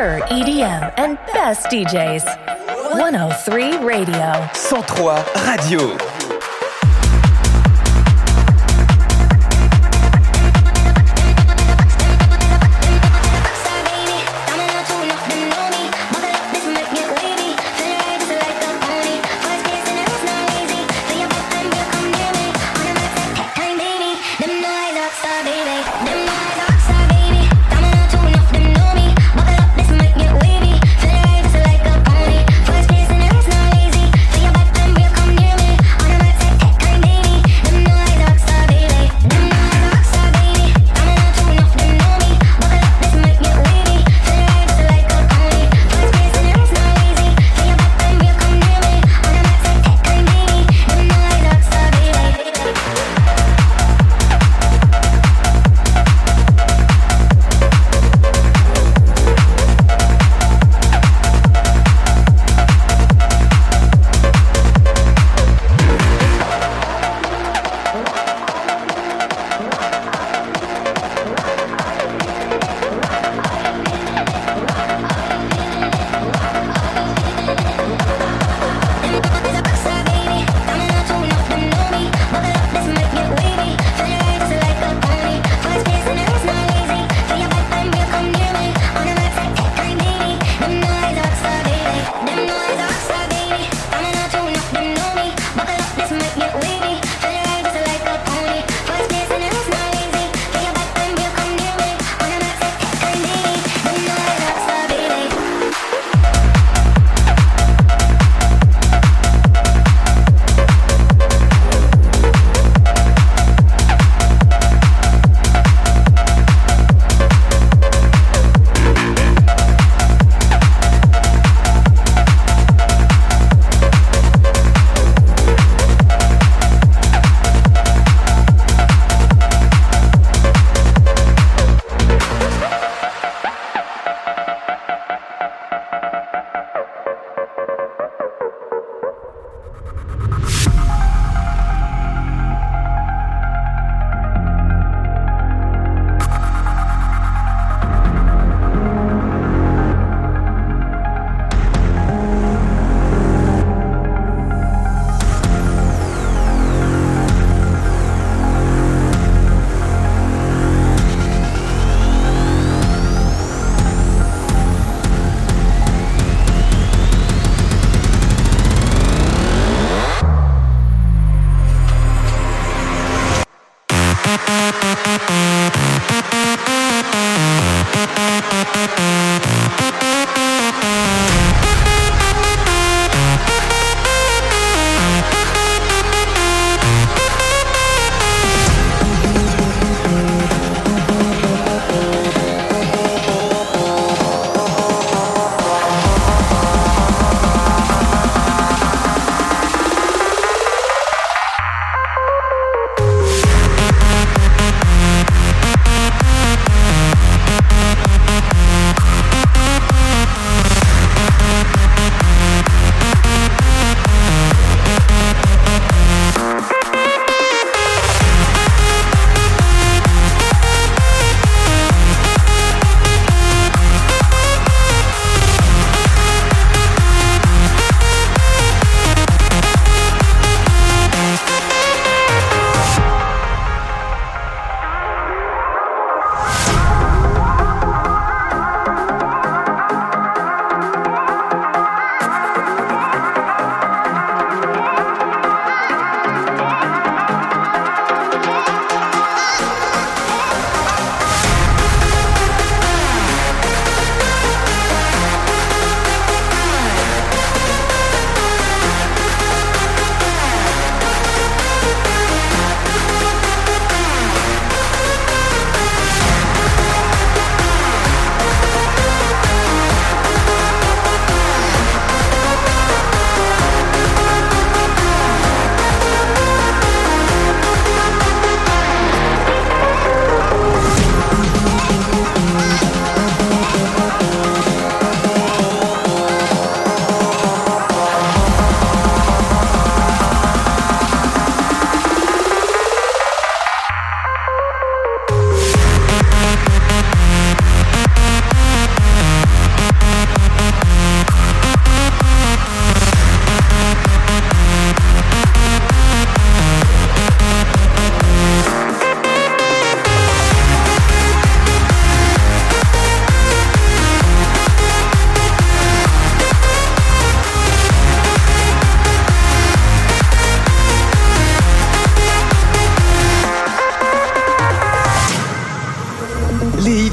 pure EDM and best DJs. 103 Radio. 103 Radio. First place in the rest, not lazy. Feel your back and break, come near me. On a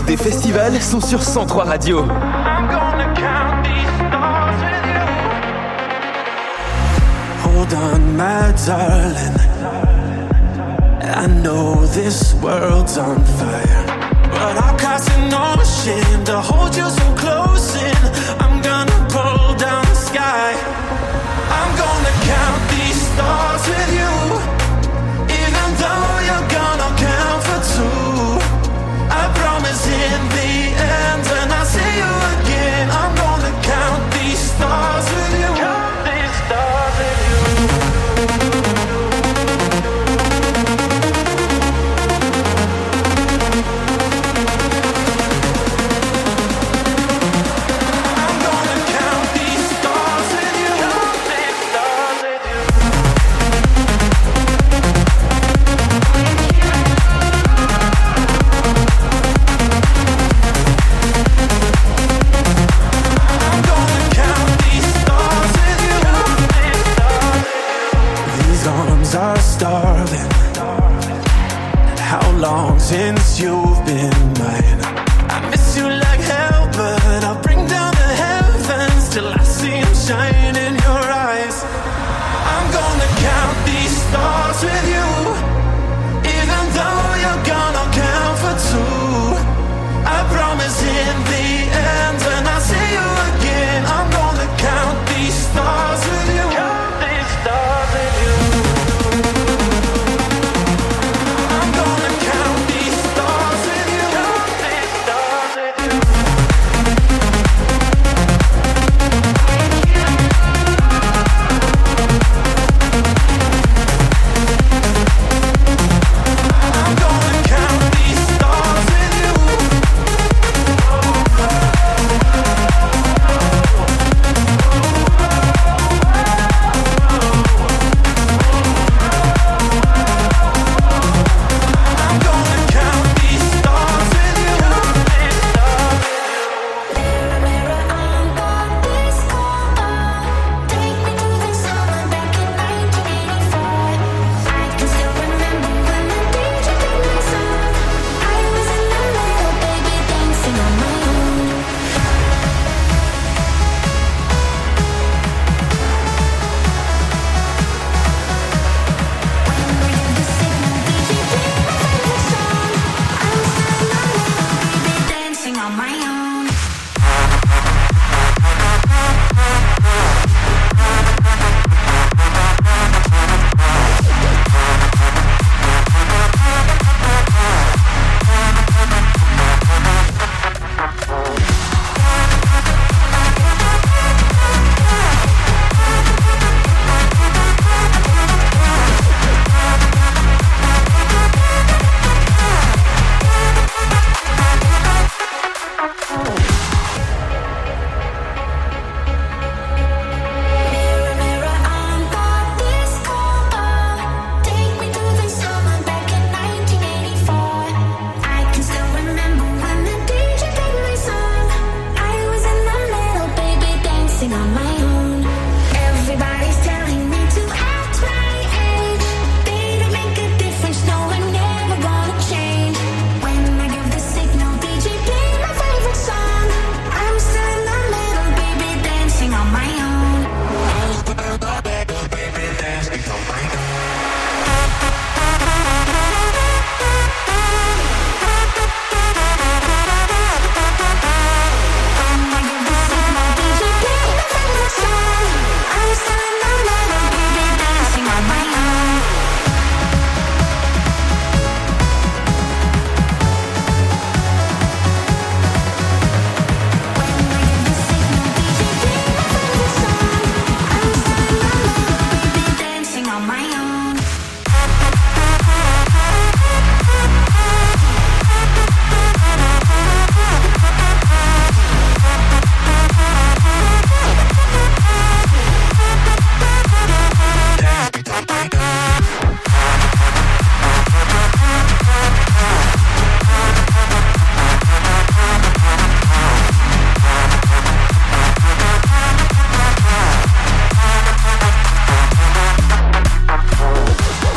des festivals sont sur 103 Radio. I'm gonna count these stars with you. Hold on, my darling, I know this world's on fire, but I'll cross an ocean to hold you so close in. I'm gonna pull down the sky. I'm gonna count these stars with you, even though you're gonna count for two. I promise in the end when I see you again, I'm gonna count these stars with you. Count these stars with you. I'm gonna count these stars with you. Count these stars with you. I'm gonna count these stars with you. These arms are starving. How long since you've been mine? I miss you like hell, but I'll bring down the heavens till I see them shine in your eyes. I'm gonna count these stars with you, even though you're gonna count for two. I promise in the end when I see you again, I'm gonna count these stars with you. Count these stars with you. I'm gonna count these stars with you. Count these stars with you. I'm gonna count these stars with you. I'm gonna count these stars with you. Mirror, mirror on the disco ball, take me to the summer back in 1984. I can still remember when the DJ played my song. I was in the middle, baby, dancing on my own. When we give the signal, DJ play my favorite song. I'm still in the middle, baby, dancing on my own. Mirror, mirror on the disco ball, take me to the summer back in 1984. I can still remember when the DJ played my song. I was in the middle, baby, dancing on my own. Everybody's telling me to act my age. They don't make a difference, no, we're never gonna change. When I give the signal, DJ play my favorite song. I'm still in the middle, baby, dancing on my own. When I give the signal, DJ play my favorite song. I'm still in the middle, baby, dancing on my own. When I give the signal, DJ play my favorite song. I'm still in the middle, baby, dancing on my own.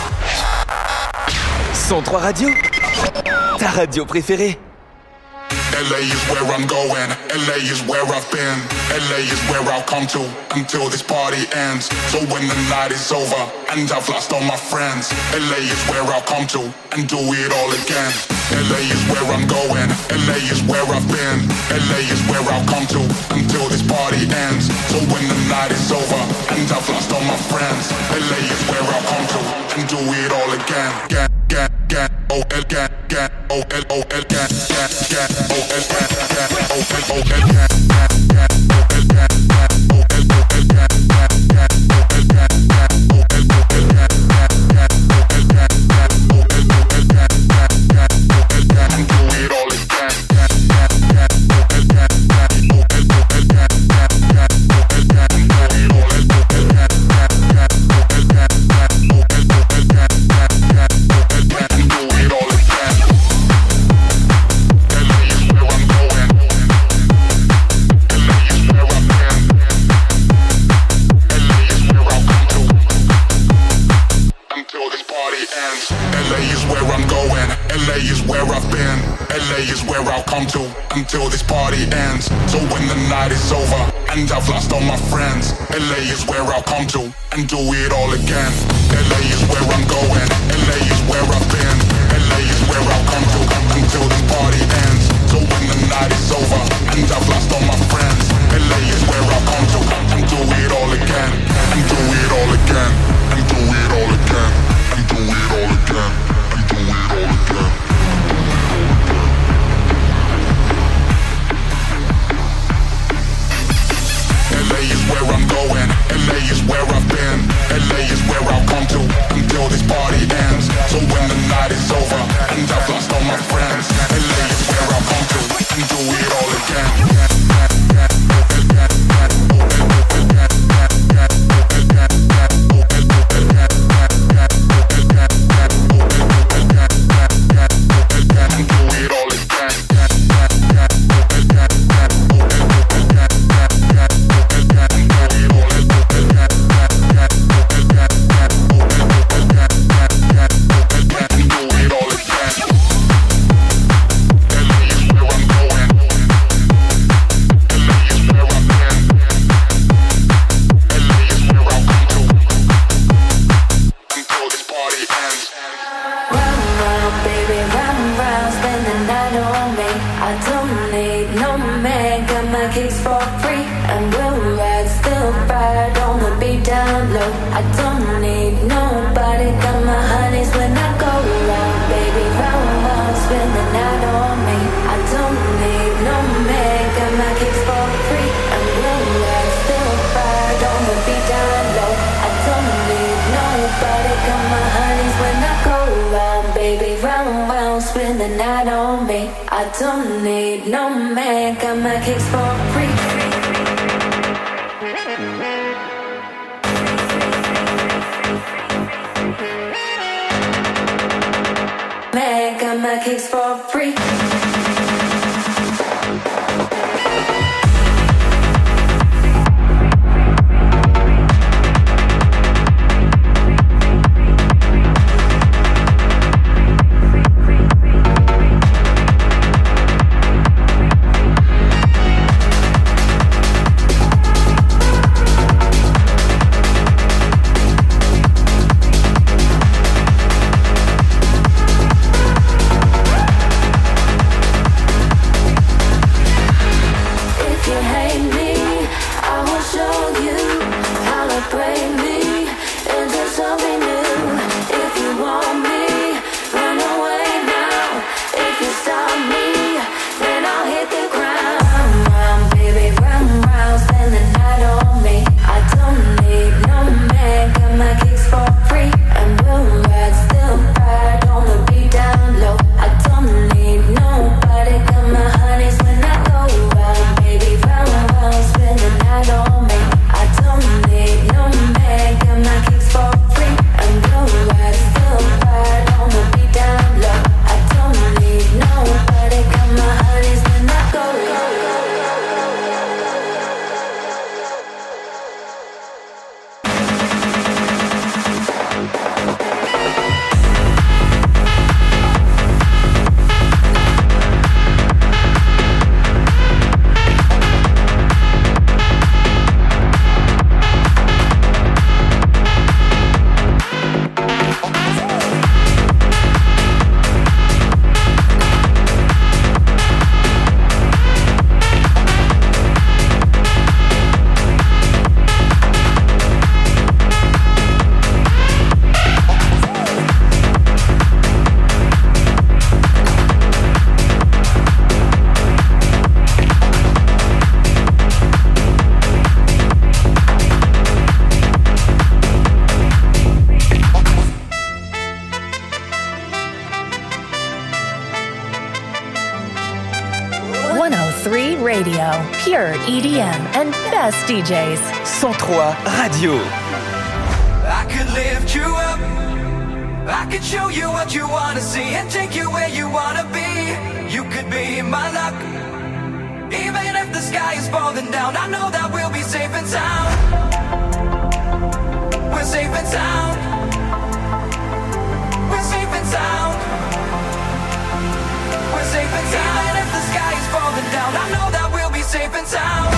Radio, ta radio préférée. LA is where I'm going, LA is where I've been, LA is where I'll come to until this party ends. So when the night is over and I've lost all my friends, LA is where I'll come to and do it all again. LA is where I'm going, LA is where I've been, LA is where I'll come to until this party ends. So when the night is over and I've lost all my friends, LA is where I'll come to and do it all again. Until this party ends. So when the night is over and I've lost all my friends, LA is where I'll come to and do it all again. LA is where I'm going, LA is where I've been, LA is where I'll come to until this party ends. So when the night is over and I've lost all my friends, LA is where I'll come to and do it all again. And do it all again. And do it all again. And do it all again. And do it all again. LA is where I'm going, LA is where I've been, LA is where I'll come to until this party ends. So when the night is over and I've lost all my friends, LA is where I'll come to and do it all again. Don't need no man, got my kicks for free. Man, got my kicks for free. Radio. Pure EDM and best DJs. 103 Radio. I could lift you up. I could show you what you wanna see and take you where you wanna be. You could be my luck. Even if the sky is falling down, I know that we'll be safe and sound. We're safe and sound. We're safe and sound. We're safe and sound. Even if the sky is falling down, I know that we'll be safe and sound.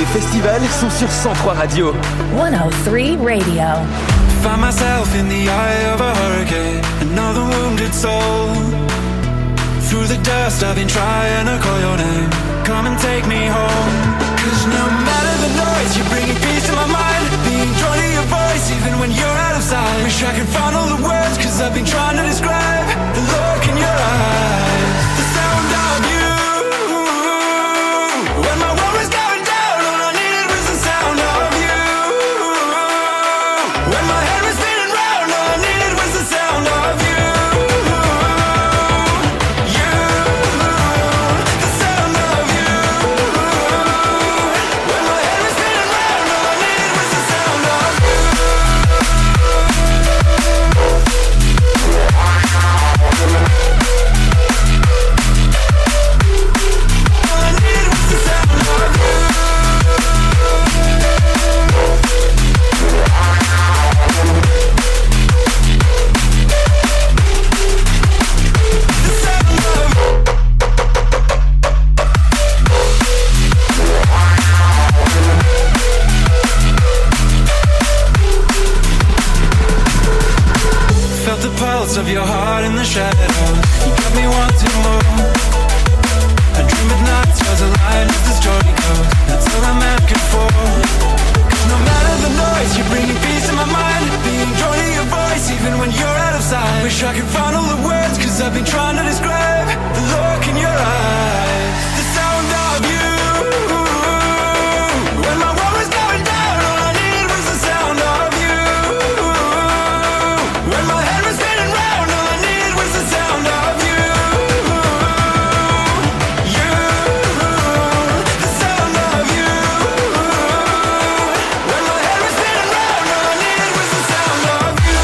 festivals sont sur 103 Radio. 103 Radio. Find myself in the eye of a hurricane, another wounded soul. Through the dust I've been trying to call your name. Come and take me home. Cause no matter the noise, you're bringing peace to my mind. Being drawn to your voice even when you're out of sight. Wish I could find all the words, cause I've been trying to describe the look in your eyes, the sound of you. When my world was going down, all I needed was the sound of you. When my head was spinning round, all I needed was the sound of you. Of your heart in the shadows, you got me wanting more. I dream at night, stars align as the story goes. That's all I'm asking for. Cause no matter the noise, you're bringing peace to my mind. Being drawn to your voice even when you're out of sight. Wish I could find all the words, cause I've been trying to describe the look in your eyes, the sound of you. When my world was going down, all I needed was the sound of you. When my head was spinning round, all I needed was the sound of you. You, the sound of you. When my head was spinning round, all I needed was the sound of you.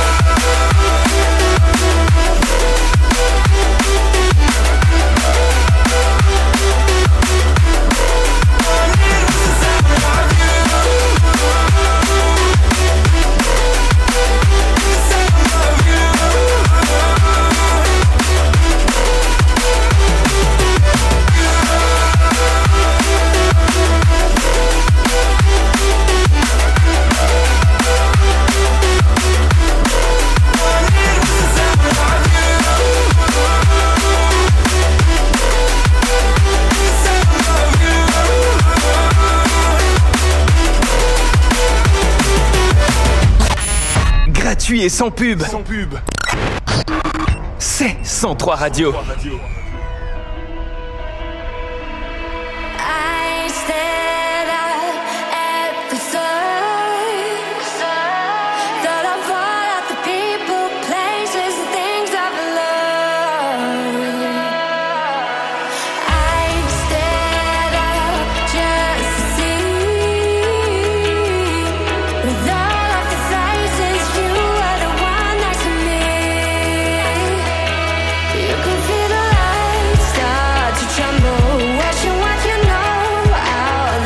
All I needed was the sound of you. Gratuit et sans pub. C'est 103 Radio. I stared at the signs that I've all of the people, places, and things I've loved. I stared up just to see, with all of the faces, you were the one next to me. You can feel the lights start to tremble, watching what you know out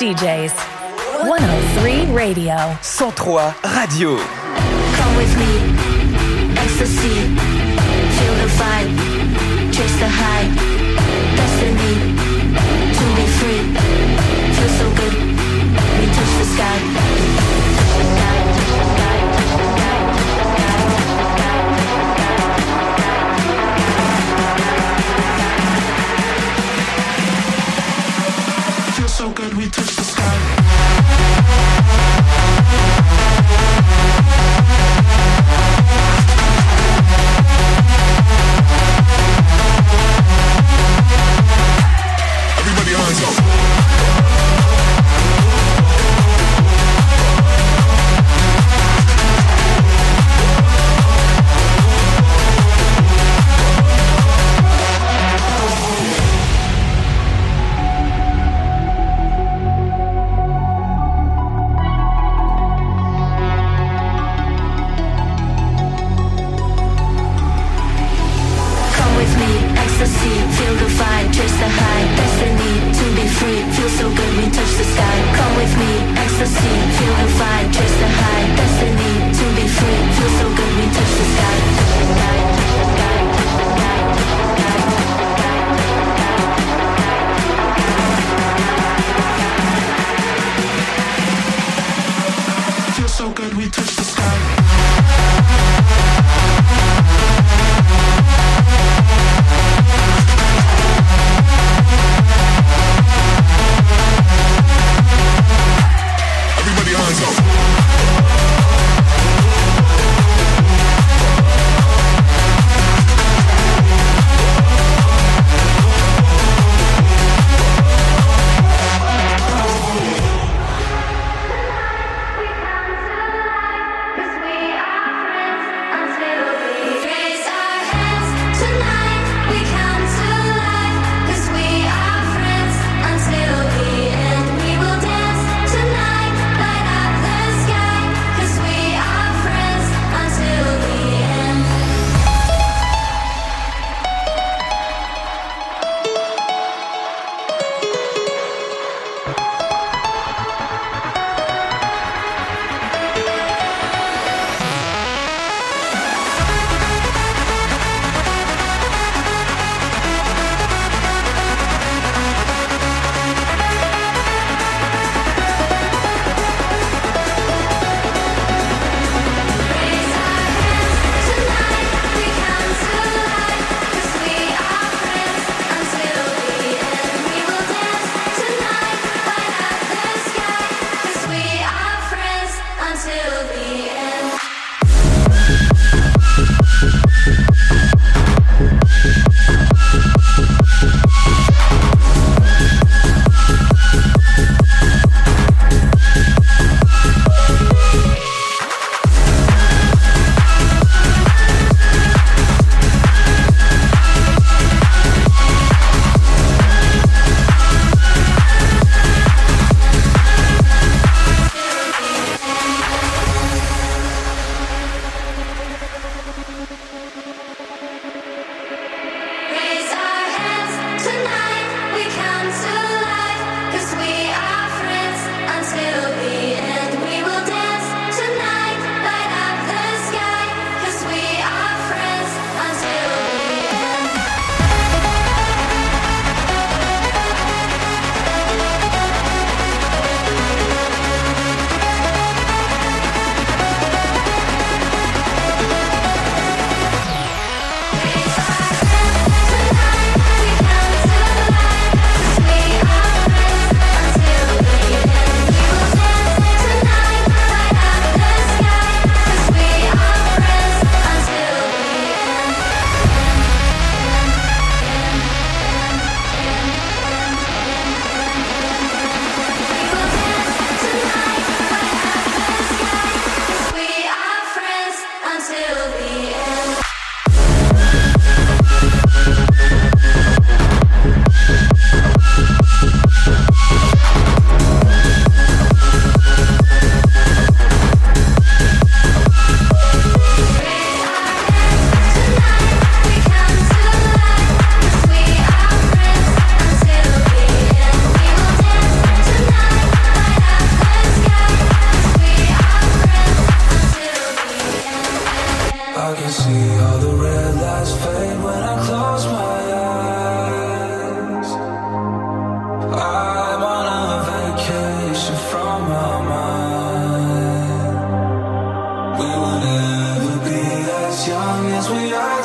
DJs. 103 Radio. 103 Radio. Come with me, ecstasy, feel the vibe, chase the high, destiny, to be free, feel so good, we touch the sky, touch the sky, touch the sky, touch the sky, touch the sky, feel so good, we touch the sky. Everybody hands up.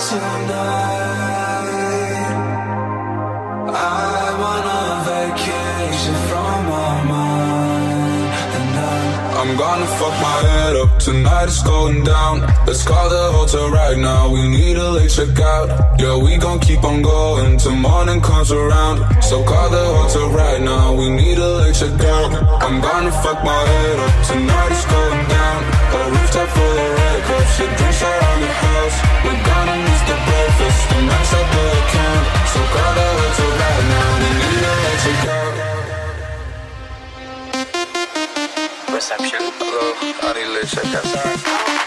tonight. I'm on a vacation from my mind, and I'm gonna fuck my head up. Tonight it's going down. Let's call the hotel right now. We need a late checkout. Yeah, we gon' keep on going till morning comes around. So call the hotel right now. We need a late checkout. I'm gonna fuck my head up. Tonight it's going down. A rooftop full of red cups. The drinks around the house. We're gonna miss the breakfast. The max up the account. So call the hotel right now. We need a late checkout. Reception. Hello, I need a late checkout. Sorry.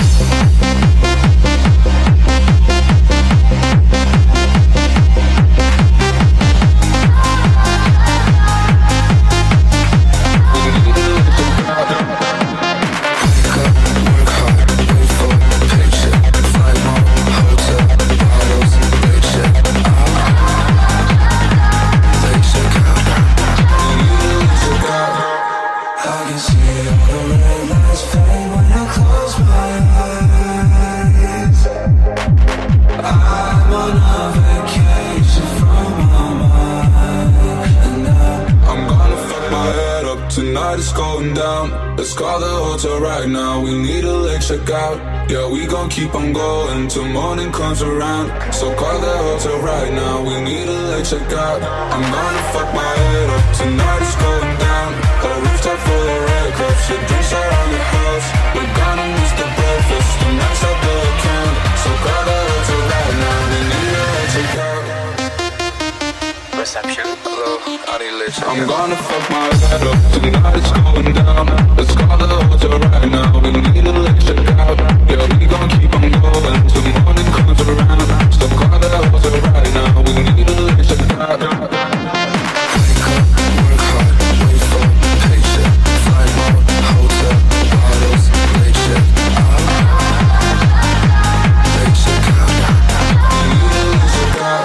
It's going down. Let's call the hotel right now. We need a late checkout. Yeah, we gon' keep on going till morning comes around. So call the hotel right now. We need a late checkout. I'm gonna fuck my head up. Tonight it's going down. A rooftop full of red cups. The drinks around the house. We're gonna miss the breakfast. The max up the account. So call the hotel right now. We need a late checkout. Reception. Hello, I need a late checkout. I'm gonna fuck my head up. Tonight it's going down. Let's call the hotel right now. We need a late checkout. Yeah, we gon' keep on going till morning comes around. So call the hotel right now. We need a late checkout. Wake up, work hard, wait for paycheck. Fly mode, hotel, bottles, late check. Late checkout. We need a late checkout.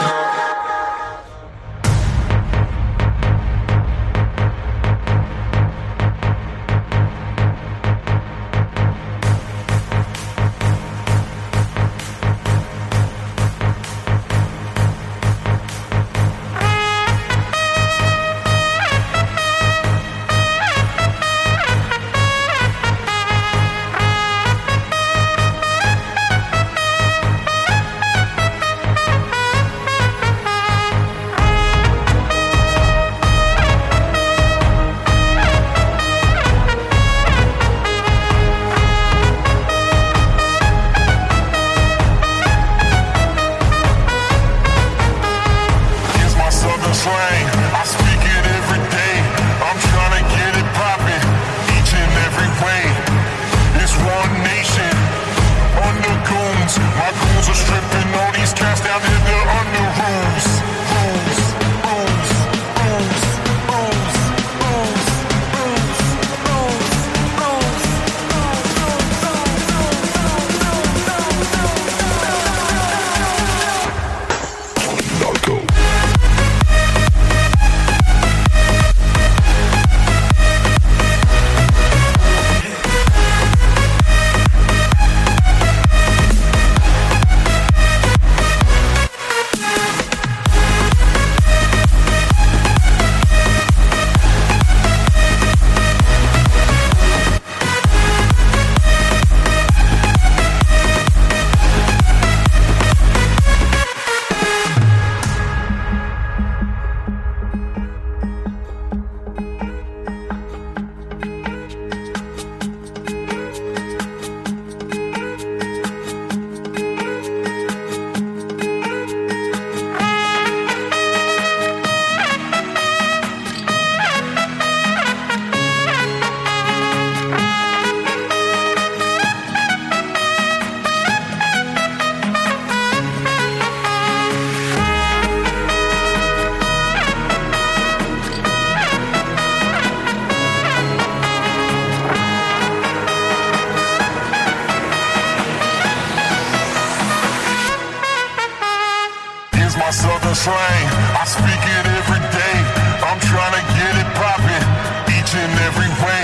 southern slang, I speak it every day. I'm trying to get it poppin' each and every way.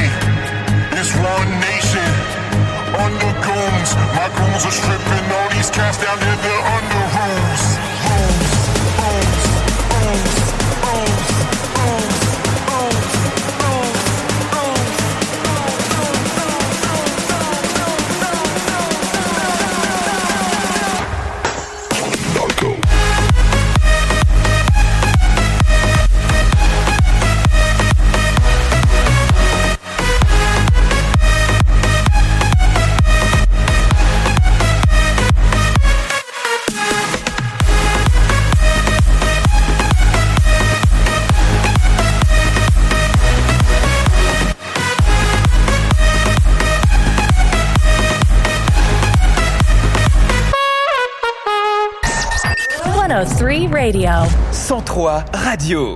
It's one nation under goons. My goons are stripping all these cats down to the under room. 103 Radio. 103 Radio.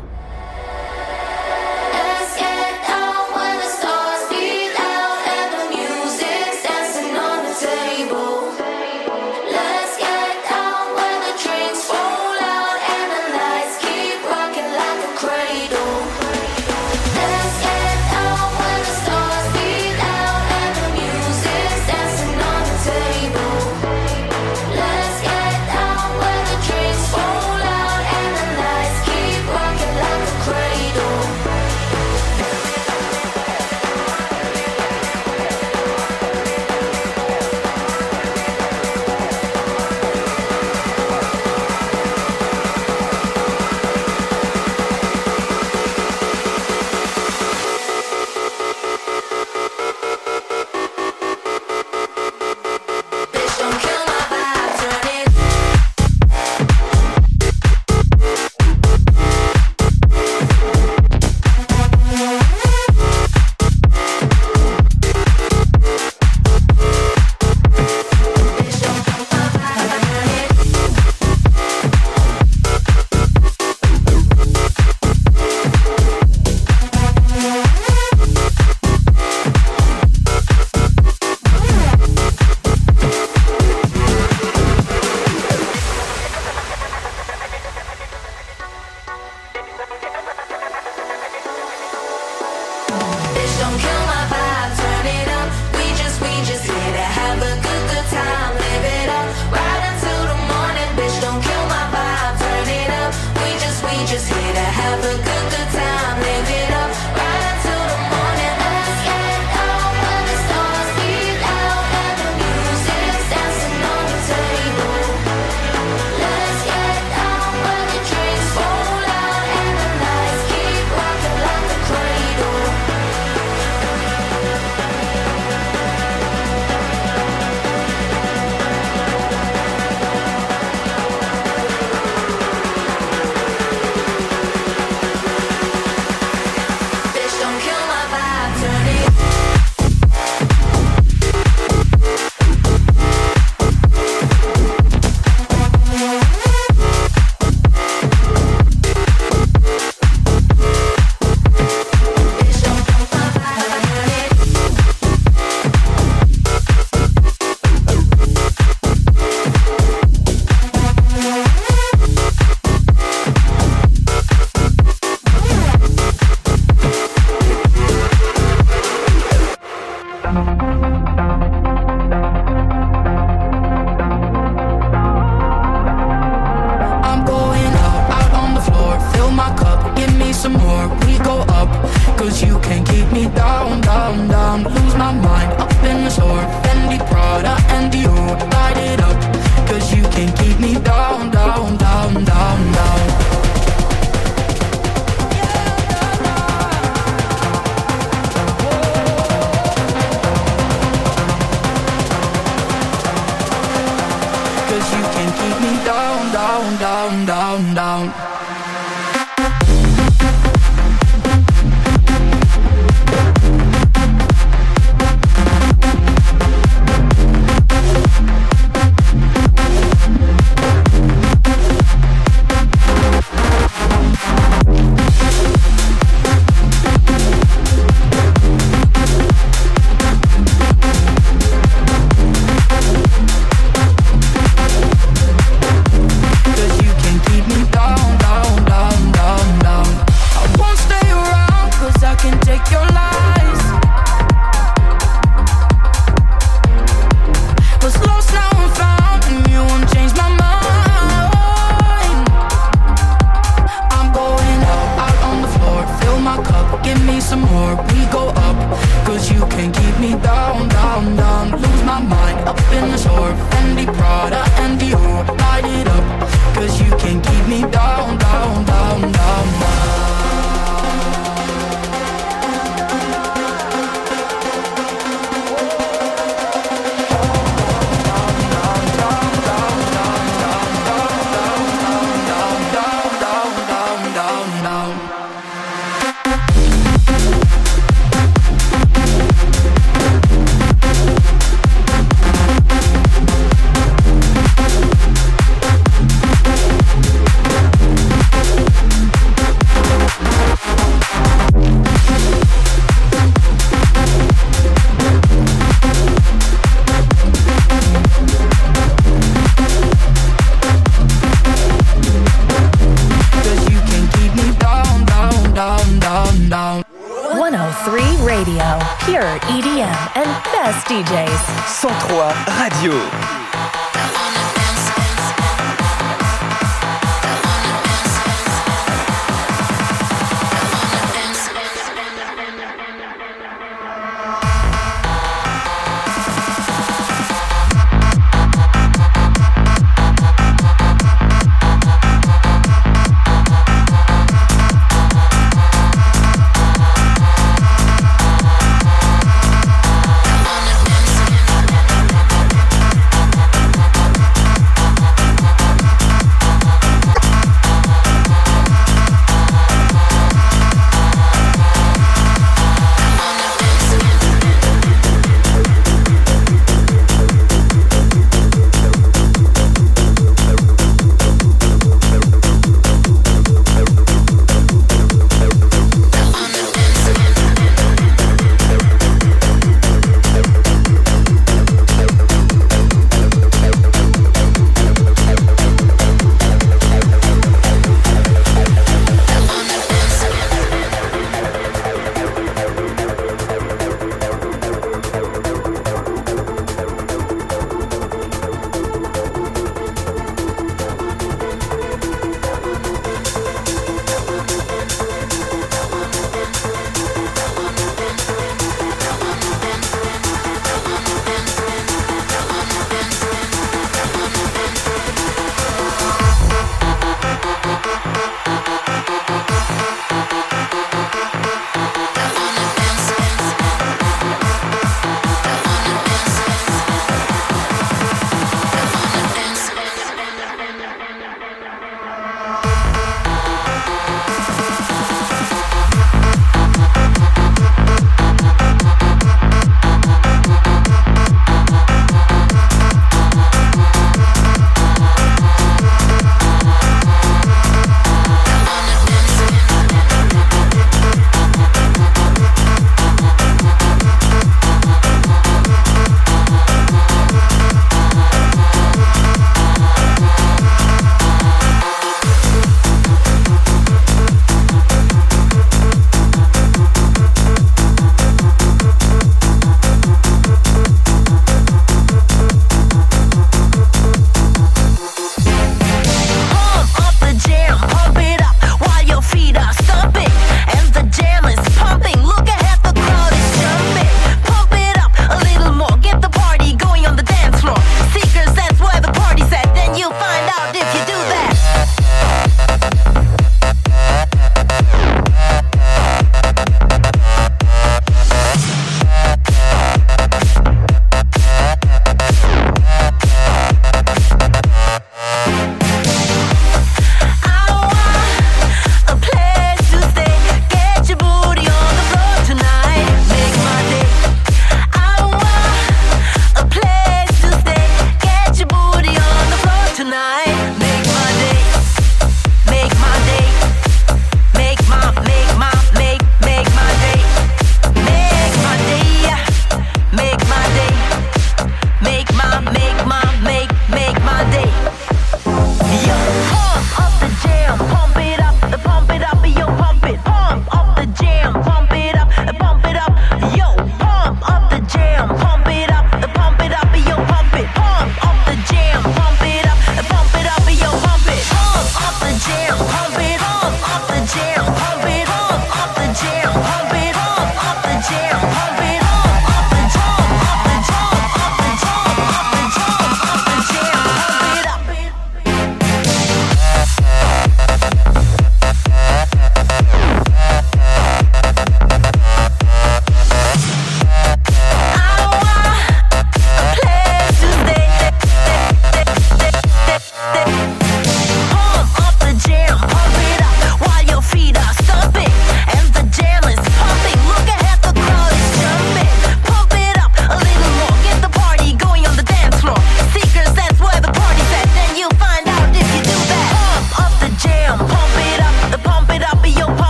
Let's get out when the stars feel out and the music's dancing on the table. Let's get out when the drinks fall out and the lights keep rocking like a cradle. Let's get out when the stars feel out and the music's dancing on the table. Let's get out when the drinks fall out and the lights keep rocking like a cradle. Bitch, don't kill my vibe, turn it. Bitch, don't kill my vibe, turn it. Bitch, don't kill my vibe, turn it up. We just here to have a good time, live it up, right until the morning. Bitch, don't kill my vibe, turn it up. We just here to have a good time, live it up, right until the morning. Let's get out when the stars feel out and the music's dancing on the table. Let's get out when the drinks fall out and the lights keep rocking like a cradle. Bitch, don't kill my vibe, turn it. Bitch, don't kill my vibe, turn it. I'm going out on the floor, fill my cup, give me some more. We go up, cause you can't keep me down, down, down. Lose my mind up in the store, Fendi, Prada, and Dior. Light it up, cause you can't keep me down, down, down, down, down. Cause you can't keep me down, down, down, down, down. Cause you can't keep me down, down, down, down, down. I won't stay around cause I can take your lies. Was lost, now I'm found, and you won't change my mind. I'm going out on the floor, fill my cup, give me some more. We go up, cause you can't keep me down, down, down. Lose my mind up in the store, Fendi, Prada, and Dior. Light it up, cause you can't keep me down, down, down, down, down. best DJs. 103 Radio.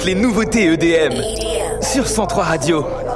les nouveautés EDM sur 103 Radio.